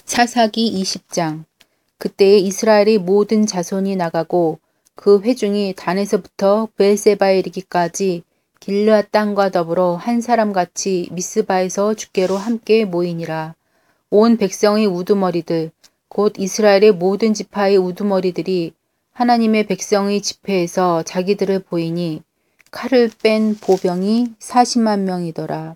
사사기 20장. 그때에 이스라엘의 모든 자손이 나가고 그 회중이 단에서부터 브엘세바에 이르기까지 길르앗 땅과 더불어 한 사람같이 미스바에서 주께로 함께 모이니라. 온 백성의 우두머리들 곧 이스라엘의 모든 지파의 우두머리들이 하나님의 백성의 집회에서 자기들을 보이니 칼을 뺀 보병이 40만 명이더라.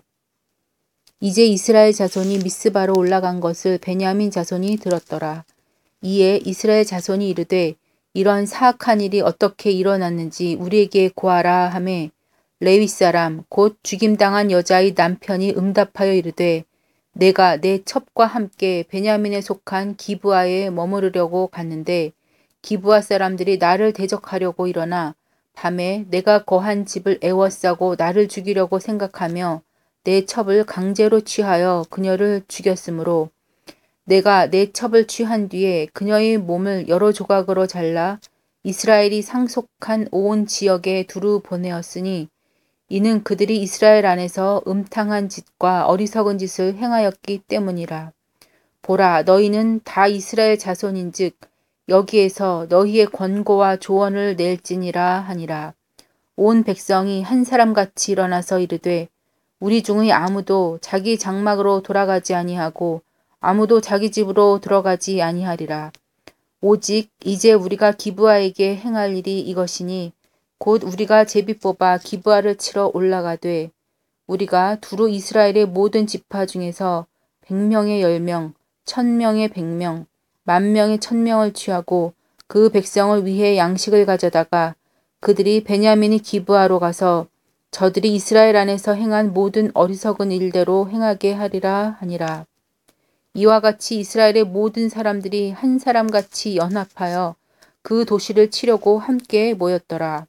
이제 이스라엘 자손이 미스바로 올라간 것을 베냐민 자손이 들었더라. 이에 이스라엘 자손이 이르되 이런 사악한 일이 어떻게 일어났는지 우리에게 고하라 하매 레위 사람 곧 죽임당한 여자의 남편이 응답하여 이르되 내가 내 첩과 함께 베냐민에 속한 기브아에 머무르려고 갔는데 기브아 사람들이 나를 대적하려고 일어나 밤에 내가 거한 집을 에워싸고 나를 죽이려고 생각하며 내 첩을 강제로 취하여 그녀를 죽였으므로 내가 내 첩을 취한 뒤에 그녀의 몸을 여러 조각으로 잘라 이스라엘이 상속한 온 지역에 두루 보내었으니 이는 그들이 이스라엘 안에서 음탕한 짓과 어리석은 짓을 행하였기 때문이라. 보라, 너희는 다 이스라엘 자손인즉 여기에서 너희의 권고와 조언을 낼지니라 하니라. 온 백성이 한 사람같이 일어나서 이르되 우리 중의 아무도 자기 장막으로 돌아가지 아니하고 아무도 자기 집으로 들어가지 아니하리라. 오직 이제 우리가 기브아에게 행할 일이 이것이니 곧 우리가 제비 뽑아 기브아를 치러 올라가되 우리가 두루 이스라엘의 모든 지파 중에서 100명의 10명, 1000명의 100명, 10,000명의 1000명을 취하고 그 백성을 위해 양식을 가져다가 그들이 베냐민이 기브아로 가서 저들이 이스라엘 안에서 행한 모든 어리석은 일대로 행하게 하리라 하니라. 이와 같이 이스라엘의 모든 사람들이 한 사람같이 연합하여 그 도시를 치려고 함께 모였더라.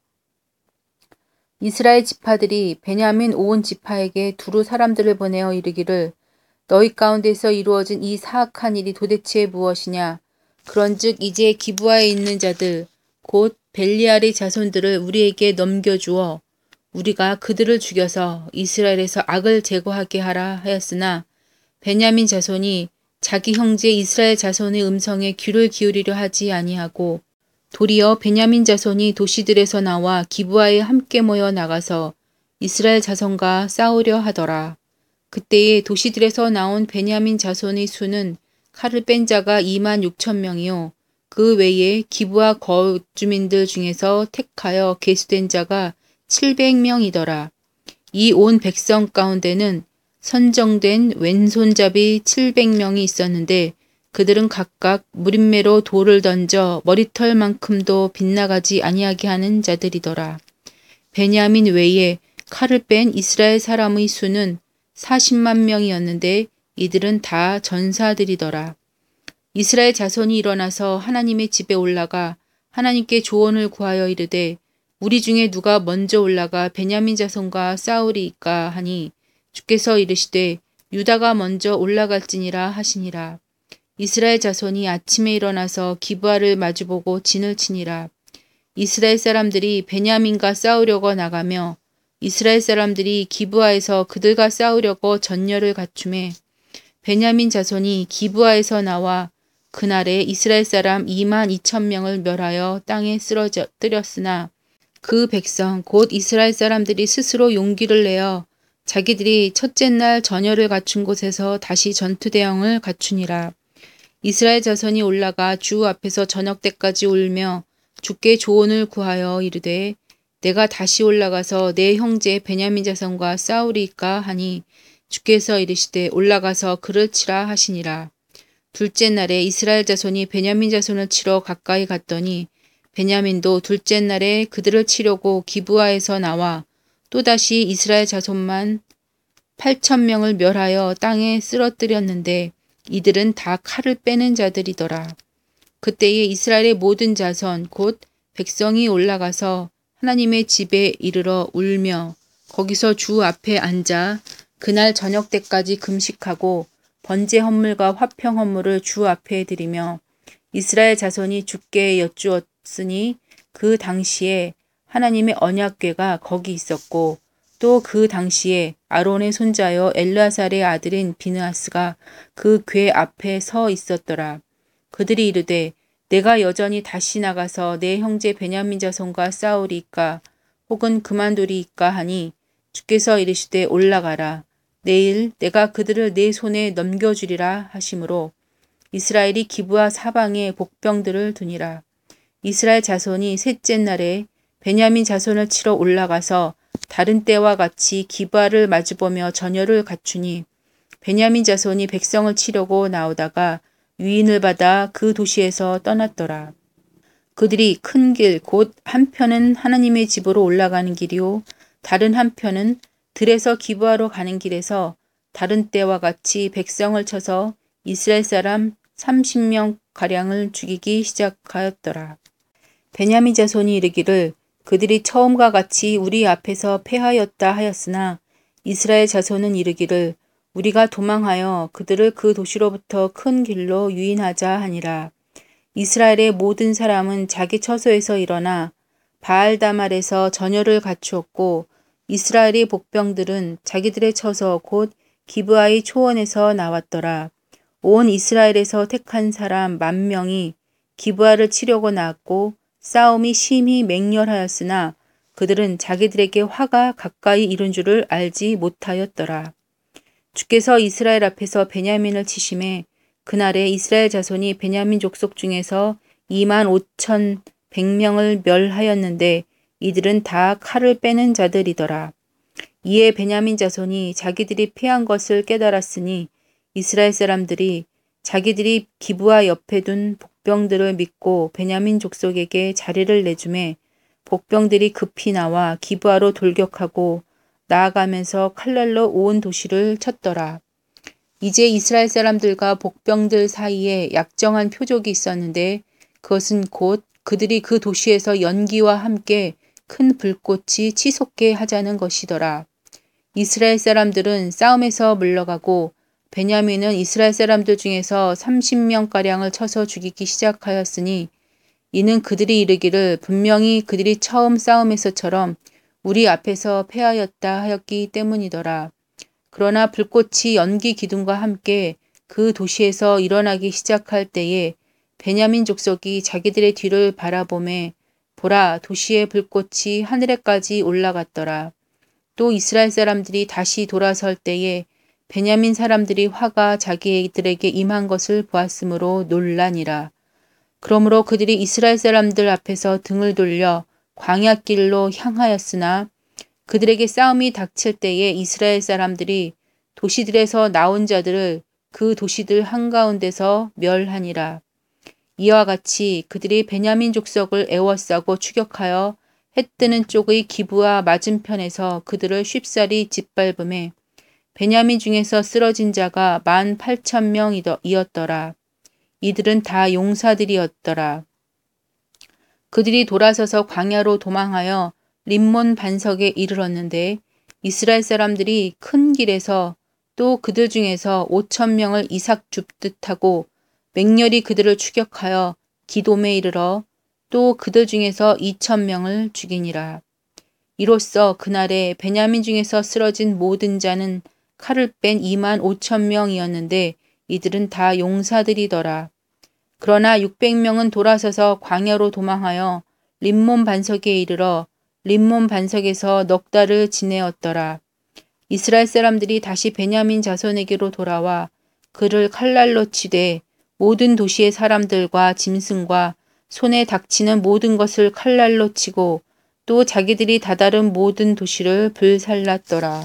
이스라엘 지파들이 베냐민 온 지파에게 두루 사람들을 보내어 이르기를 너희 가운데서 이루어진 이 사악한 일이 도대체 무엇이냐? 그런즉 이제 기브아에 있는 자들 곧 벨리알의 자손들을 우리에게 넘겨주어 우리가 그들을 죽여서 이스라엘에서 악을 제거하게 하라 하였으나 베냐민 자손이 자기 형제 이스라엘 자손의 음성에 귀를 기울이려 하지 아니하고 도리어 베냐민 자손이 도시들에서 나와 기브아에 함께 모여 나가서 이스라엘 자손과 싸우려 하더라. 그때에 도시들에서 나온 베냐민 자손의 수는 칼을 뺀 자가 26,000명이요. 그 외에 기브아 거주민들 중에서 택하여 계수된 자가 700명이더라. 이 온 백성 가운데는 선정된 왼손잡이 700명이 있었는데 그들은 각각 무림매로 돌을 던져 머리털만큼도 빗나가지 아니하게 하는 자들이더라. 베냐민 외에 칼을 뺀 이스라엘 사람의 수는 40만 명이었는데 이들은 다 전사들이더라. 이스라엘 자손이 일어나서 하나님의 집에 올라가 하나님께 조언을 구하여 이르되 우리 중에 누가 먼저 올라가 베냐민 자손과 싸우리이까 하니 주께서 이르시되 유다가 먼저 올라갈지니라 하시니라. 이스라엘 자손이 아침에 일어나서 기브아를 마주보고 진을 치니라. 이스라엘 사람들이 베냐민과 싸우려고 나가며 이스라엘 사람들이 기브아에서 그들과 싸우려고 전열을 갖추매 베냐민 자손이 기브아에서 나와 그날에 이스라엘 사람 22,000명을 멸하여 땅에 쓰러뜨렸으나 그 백성 곧 이스라엘 사람들이 스스로 용기를 내어 자기들이 첫째 날 전열을 갖춘 곳에서 다시 전투 대형을 갖추니라. 이스라엘 자손이 올라가 주 앞에서 저녁 때까지 울며 주께 조언을 구하여 이르되 내가 다시 올라가서 내 형제 베냐민 자손과 싸우리이까 하니 주께서 이르시되 올라가서 그를 치라 하시니라. 둘째 날에 이스라엘 자손이 베냐민 자손을 치러 가까이 갔더니 베냐민도 둘째 날에 그들을 치려고 기브아에서 나와 또다시 이스라엘 자손만 8,000명을 멸하여 땅에 쓰러뜨렸는데 이들은 다 칼을 빼는 자들이더라. 그때에 이스라엘의 모든 자손 곧 백성이 올라가서 하나님의 집에 이르러 울며 거기서 주 앞에 앉아 그날 저녁 때까지 금식하고 번제 헌물과 화평 헌물을 주 앞에 드리며 이스라엘 자손이 주께 여쭈었으니 그 당시에 하나님의 언약궤가 거기 있었고 또 그 당시에 아론의 손자여 엘르아살의 아들인 비느하스가 그 궤 앞에 서 있었더라. 그들이 이르되 내가 여전히 다시 나가서 내 형제 베냐민 자손과 싸우리이까 혹은 그만두리이까 하니 주께서 이르시되 올라가라. 내일 내가 그들을 내 손에 넘겨주리라 하시므로 이스라엘이 기브아 사방에 복병들을 두니라. 이스라엘 자손이 셋째 날에 베냐민 자손을 치러 올라가서 다른 때와 같이 기브아를 마주보며 전열을 갖추니 베냐민 자손이 백성을 치려고 나오다가 유인을 받아 그 도시에서 떠났더라. 그들이 큰 길 곧 한편은 하나님의 집으로 올라가는 길이요 다른 한편은 들에서 기브아로 가는 길에서 다른 때와 같이 백성을 쳐서 이스라엘 사람 30명 가량을 죽이기 시작하였더라. 베냐민 자손이 이르기를 그들이 처음과 같이 우리 앞에서 패하였다 하였으나 이스라엘 자손은 이르기를 우리가 도망하여 그들을 그 도시로부터 큰 길로 유인하자 하니라. 이스라엘의 모든 사람은 자기 처소에서 일어나 바알다말에서 전열을 갖추었고 이스라엘의 복병들은 자기들의 처소 곧 기브아의 초원에서 나왔더라. 온 이스라엘에서 택한 사람 10,000명이 기브아를 치려고 나왔고 싸움이 심히 맹렬하였으나 그들은 자기들에게 화가 가까이 이른 줄을 알지 못하였더라. 주께서 이스라엘 앞에서 베냐민을 치심에 그날에 이스라엘 자손이 베냐민 족속 중에서 25,100명을 멸하였는데 이들은 다 칼을 빼는 자들이더라. 이에 베냐민 자손이 자기들이 패한 것을 깨달았으니 이스라엘 사람들이 자기들이 기브아 옆에 둔 복병들을 믿고 베냐민 족속에게 자리를 내주매 복병들이 급히 나와 기브아로 돌격하고 나아가면서 칼날로 온 도시를 쳤더라. 이제 이스라엘 사람들과 복병들 사이에 약정한 표적이 있었는데 그것은 곧 그들이 그 도시에서 연기와 함께 큰 불꽃이 치솟게 하자는 것이더라. 이스라엘 사람들은 싸움에서 물러가고 베냐민은 이스라엘 사람들 중에서 30명가량을 쳐서 죽이기 시작하였으니 이는 그들이 이르기를 분명히 그들이 처음 싸움에서처럼 우리 앞에서 패하였다 하였기 때문이더라. 그러나 불꽃이 연기 기둥과 함께 그 도시에서 일어나기 시작할 때에 베냐민 족속이 자기들의 뒤를 바라보매 보라 도시의 불꽃이 하늘에까지 올라갔더라. 또 이스라엘 사람들이 다시 돌아설 때에 베냐민 사람들이 화가 자기들에게 임한 것을 보았으므로 놀라니라. 그러므로 그들이 이스라엘 사람들 앞에서 등을 돌려 광야길로 향하였으나 그들에게 싸움이 닥칠 때에 이스라엘 사람들이 도시들에서 나온 자들을 그 도시들 한가운데서 멸하니라. 이와 같이 그들이 베냐민 족속을 애워싸고 추격하여 해 뜨는 쪽의 기브아 맞은편에서 그들을 쉽사리 짓밟음에 베냐민 중에서 쓰러진 자가 18,000명이었더라. 이들은 다 용사들이었더라. 그들이 돌아서서 광야로 도망하여 림몬 반석에 이르렀는데 이스라엘 사람들이 큰 길에서 또 그들 중에서 5,000명을 이삭 줍듯 하고 맹렬히 그들을 추격하여 기돔에 이르러 또 그들 중에서 2,000명을 죽이니라. 이로써 그날에 베냐민 중에서 쓰러진 모든 자는 칼을 뺀 25,000명이었는데 이들은 다 용사들이더라. 그러나 600명은 돌아서서 광야로 도망하여 림몬 반석에 이르러 림몬 반석에서 넉 달을 지내었더라. 이스라엘 사람들이 다시 베냐민 자손에게로 돌아와 그를 칼날로 치되 모든 도시의 사람들과 짐승과 손에 닥치는 모든 것을 칼날로 치고 또 자기들이 다다른 모든 도시를 불살랐더라.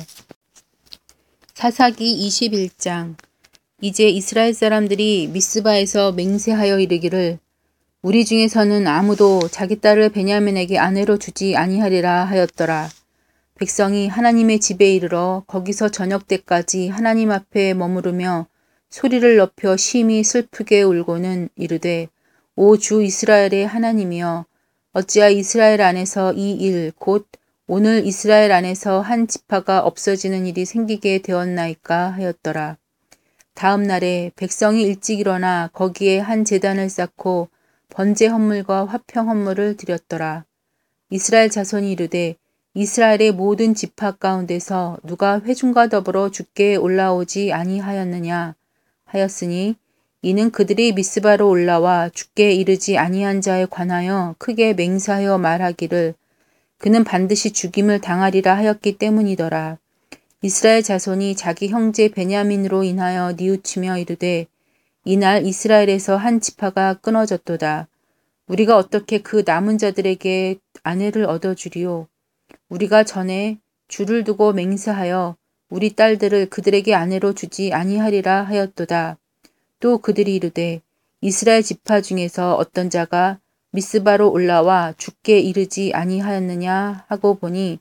사사기 21장. 이제 이스라엘 사람들이 미스바에서 맹세하여 이르기를 우리 중에서는 아무도 자기 딸을 베냐민에게 아내로 주지 아니하리라 하였더라. 백성이 하나님의 집에 이르러 거기서 저녁 때까지 하나님 앞에 머무르며 소리를 높여 심히 슬프게 울고는 이르되 오 주 이스라엘의 하나님이여 어찌하여 이스라엘 안에서 이 일 곧 오늘 이스라엘 안에서 한 지파가 없어지는 일이 생기게 되었나이까 하였더라. 다음 날에 백성이 일찍 일어나 거기에 한 제단을 쌓고 번제 헌물과 화평 헌물을 드렸더라. 이스라엘 자손이 이르되 이스라엘의 모든 지파 가운데서 누가 회중과 더불어 주께 올라오지 아니하였느냐 하였으니 이는 그들이 미스바로 올라와 주께 이르지 아니한 자에 관하여 크게 맹세하여 말하기를 그는 반드시 죽임을 당하리라 하였기 때문이더라. 이스라엘 자손이 자기 형제 베냐민으로 인하여 뉘우치며 이르되 이날 이스라엘에서 한 지파가 끊어졌도다. 우리가 어떻게 그 남은 자들에게 아내를 얻어주리요. 우리가 전에 주를 두고 맹세하여 우리 딸들을 그들에게 아내로 주지 아니하리라 하였도다. 또 그들이 이르되 이스라엘 지파 중에서 어떤 자가 미스바로 올라와 주께 이르지 아니하였느냐 하고 보니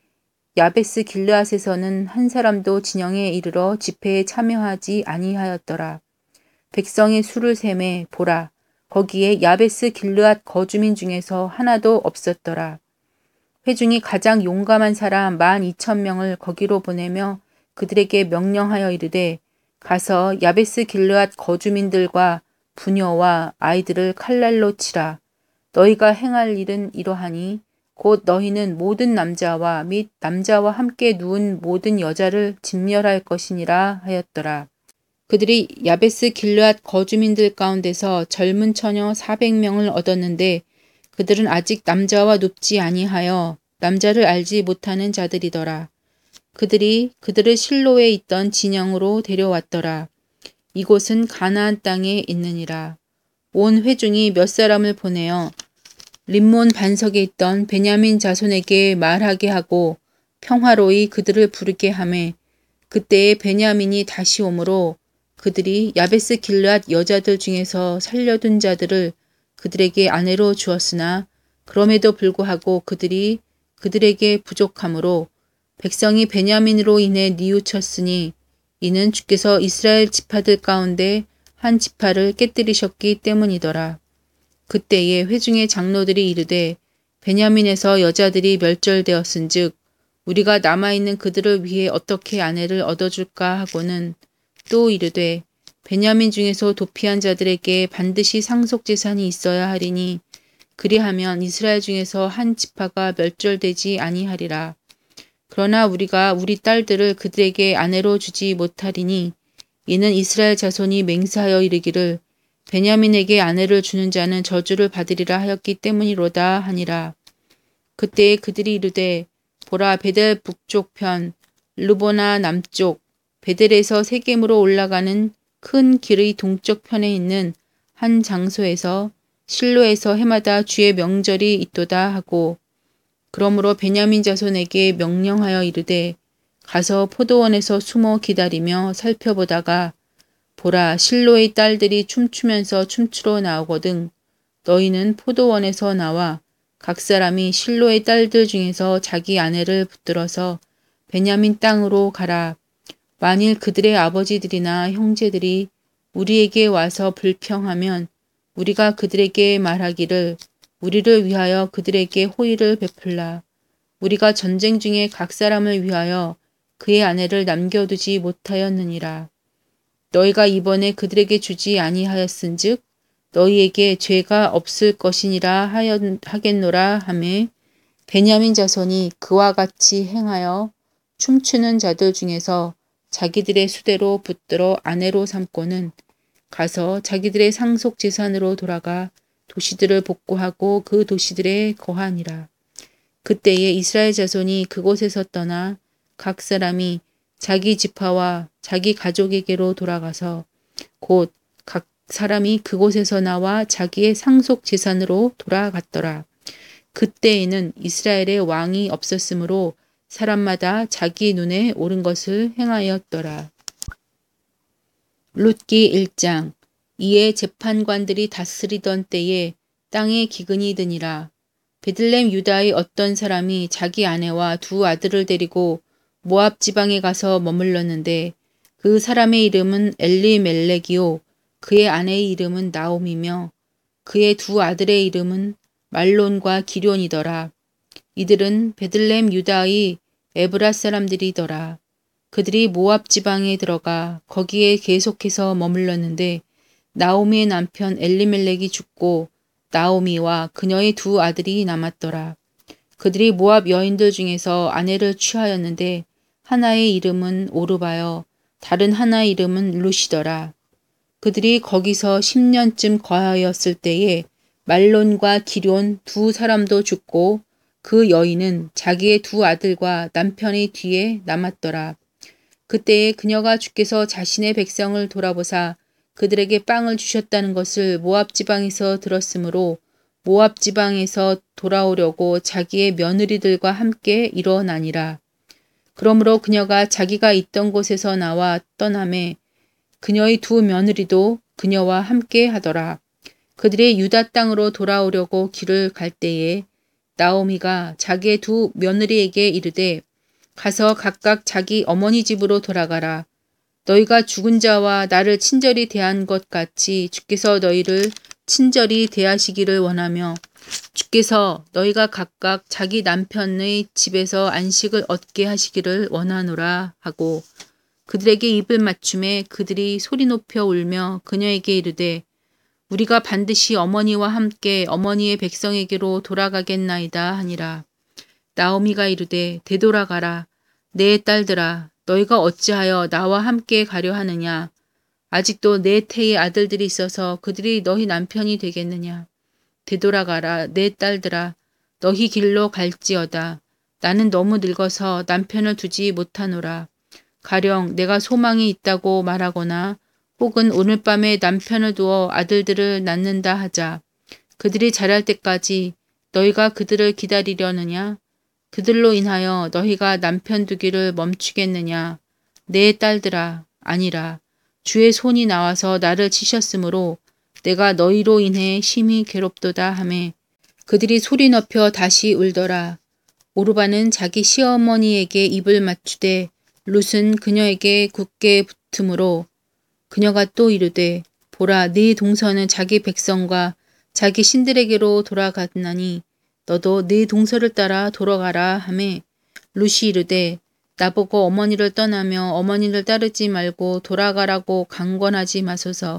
야베스 길르앗에서는 한 사람도 진영에 이르러 집회에 참여하지 아니하였더라. 백성의 수를 세매 보라 거기에 야베스 길르앗 거주민 중에서 하나도 없었더라. 회중이 가장 용감한 사람 12,000명을 거기로 보내며 그들에게 명령하여 이르되 가서 야베스 길르앗 거주민들과 부녀와 아이들을 칼날로 치라. 너희가 행할 일은 이러하니 곧 너희는 모든 남자와 및 남자와 함께 누운 모든 여자를 진멸할 것이니라 하였더라. 그들이 야베스 길르앗 거주민들 가운데서 젊은 처녀 400명을 얻었는데 그들은 아직 남자와 눕지 아니하여 남자를 알지 못하는 자들이더라. 그들이 그들을 실로에 있던 진영으로 데려왔더라. 이곳은 가나안 땅에 있느니라. 온 회중이 몇 사람을 보내어 림몬 반석에 있던 베냐민 자손에게 말하게 하고 평화로이 그들을 부르게 하매 그때에 베냐민이 다시 오므로 그들이 야베스 길르앗 여자들 중에서 살려둔 자들을 그들에게 아내로 주었으나 그럼에도 불구하고 그들이 그들에게 부족하므로 백성이 베냐민으로 인해 뉘우쳤으니 이는 주께서 이스라엘 지파들 가운데 한 지파를 깨뜨리셨기 때문이더라. 그때에 회중의 장로들이 이르되 베냐민에서 여자들이 멸절되었은즉 우리가 남아있는 그들을 위해 어떻게 아내를 얻어줄까 하고는 또 이르되 베냐민 중에서 도피한 자들에게 반드시 상속재산이 있어야 하리니 그리하면 이스라엘 중에서 한 지파가 멸절되지 아니하리라. 그러나 우리가 우리 딸들을 그들에게 아내로 주지 못하리니 이는 이스라엘 자손이 맹세하여 이르기를 베냐민에게 아내를 주는 자는 저주를 받으리라 하였기 때문이로다 하니라. 그때에 그들이 이르되 보라 베델 북쪽 편 르보나 남쪽 베델에서 세겜으로 올라가는 큰 길의 동쪽 편에 있는 한 장소에서 실로에서 해마다 주의 명절이 있도다 하고 그러므로 베냐민 자손에게 명령하여 이르되 가서 포도원에서 숨어 기다리며 살펴보다가 보라 실로의 딸들이 춤추면서 춤추러 나오거든 너희는 포도원에서 나와 각 사람이 실로의 딸들 중에서 자기 아내를 붙들어서 베냐민 땅으로 가라. 만일 그들의 아버지들이나 형제들이 우리에게 와서 불평하면 우리가 그들에게 말하기를 우리를 위하여 그들에게 호의를 베풀라. 우리가 전쟁 중에 각 사람을 위하여 그의 아내를 남겨두지 못하였느니라. 너희가 이번에 그들에게 주지 아니하였은즉 너희에게 죄가 없을 것이니라 하겠노라 하매 베냐민 자손이 그와 같이 행하여 춤추는 자들 중에서 자기들의 수대로 붙들어 아내로 삼고는 가서 자기들의 상속 재산으로 돌아가 도시들을 복구하고 그 도시들에 거하니라. 그때에 이스라엘 자손이 그곳에서 떠나 각 사람이 자기 지파와 자기 가족에게로 돌아가서 곧 각 사람이 그곳에서 나와 자기의 상속 재산으로 돌아갔더라. 그때에는 이스라엘의 왕이 없었으므로 사람마다 자기 눈에 옳은 것을 행하였더라. 룻기 1장. 이에 재판관들이 다스리던 때에 땅에 기근이 드니라. 베들레헴 유다의 어떤 사람이 자기 아내와 두 아들을 데리고 모압 지방에 가서 머물렀는데 그 사람의 이름은 엘리멜렉이요 그의 아내의 이름은 나옴이며 그의 두 아들의 이름은 말론과 기럨이더라. 이들은 베들레헴 유다의 에브라 사람들이더라. 그들이 모압 지방에 들어가 거기에 계속해서 머물렀는데 나오미의 남편 엘리멜렉이 죽고 나오미와 그녀의 두 아들이 남았더라. 그들이 모압 여인들 중에서 아내를 취하였는데 하나의 이름은 오르바여 다른 하나의 이름은 룻이더라. 그들이 거기서 10년쯤 거하였을 때에 말론과 기럨 두 사람도 죽고 그 여인은 자기의 두 아들과 남편의 뒤에 남았더라. 그때에 그녀가 주께서 자신의 백성을 돌아보사 그들에게 빵을 주셨다는 것을 모압 지방에서 들었으므로 모압 지방에서 돌아오려고 자기의 며느리들과 함께 일어나니라. 그러므로 그녀가 자기가 있던 곳에서 나와 떠나매 그녀의 두 며느리도 그녀와 함께 하더라. 그들이 유다 땅으로 돌아오려고 길을 갈 때에 나오미가 자기의 두 며느리에게 이르되 가서 각각 자기 어머니 집으로 돌아가라. 너희가 죽은 자와 나를 친절히 대한 것 같이 주께서 너희를 친절히 대하시기를 원하며 주께서 너희가 각각 자기 남편의 집에서 안식을 얻게 하시기를 원하노라 하고 그들에게 입을 맞춤에 그들이 소리 높여 울며 그녀에게 이르되 우리가 반드시 어머니와 함께 어머니의 백성에게로 돌아가겠나이다 하니라. 나오미가 이르되 되돌아가라. 내 딸들아 너희가 어찌하여 나와 함께 가려 하느냐. 아직도 내 태의 아들들이 있어서 그들이 너희 남편이 되겠느냐. 되돌아가라 내 딸들아 너희 길로 갈지어다. 나는 너무 늙어서 남편을 두지 못하노라. 가령 내가 소망이 있다고 말하거나 혹은 오늘 밤에 남편을 두어 아들들을 낳는다 하자. 그들이 자랄 때까지 너희가 그들을 기다리려느냐? 그들로 인하여 너희가 남편 두기를 멈추겠느냐? 내 딸들아 아니라 주의 손이 나와서 나를 치셨으므로 내가 너희로 인해 심히 괴롭도다 하매 그들이 소리 높여 다시 울더라. 오르바는 자기 시어머니에게 입을 맞추되 룻은 그녀에게 굳게 붙으므로 그녀가 또 이르되 보라 네 동서는 자기 백성과 자기 신들에게로 돌아갔나니 너도 네 동서를 따라 돌아가라 하매 룻이 이르되 나보고 어머니를 떠나며 어머니를 따르지 말고 돌아가라고 강권하지 마소서.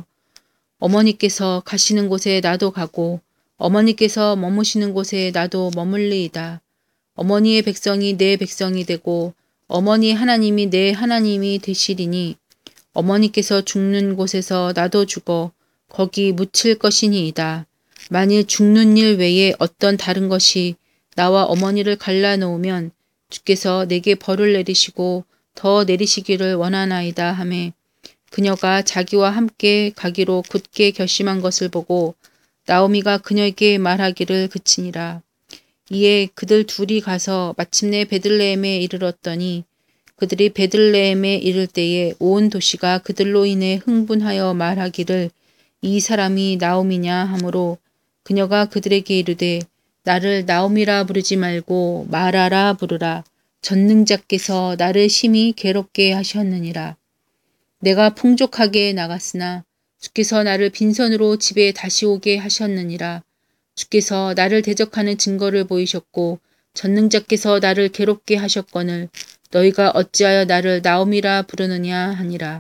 어머니께서 가시는 곳에 나도 가고 어머니께서 머무시는 곳에 나도 머물리이다. 어머니의 백성이 내 백성이 되고 어머니 하나님이 내 하나님이 되시리니 어머니께서 죽는 곳에서 나도 죽어 거기 묻힐 것이니이다. 만일 죽는 일 외에 어떤 다른 것이 나와 어머니를 갈라놓으면 주께서 내게 벌을 내리시고 더 내리시기를 원하나이다 하매 그녀가 자기와 함께 가기로 굳게 결심한 것을 보고 나오미가 그녀에게 말하기를 그치니라. 이에 그들 둘이 가서 마침내 베들레헴에 이르렀더니 그들이 베들레헴에 이를 때에 온 도시가 그들로 인해 흥분하여 말하기를 이 사람이 나오미냐 하므로 그녀가 그들에게 이르되 나를 나오미라 부르지 말고 마라라 부르라. 전능자께서 나를 심히 괴롭게 하셨느니라. 내가 풍족하게 나갔으나 주께서 나를 빈손으로 집에 다시 오게 하셨느니라. 주께서 나를 대적하는 증거를 보이셨고 전능자께서 나를 괴롭게 하셨거늘 너희가 어찌하여 나를 나오미라 부르느냐 하니라.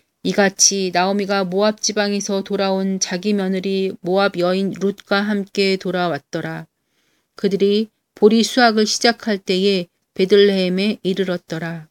이같이 나오미가 모압 지방에서 돌아온 자기 며느리 모압 여인 룻과 함께 돌아왔더라. 그들이 보리 수확을 시작할 때에 베들레헴에 이르렀더라.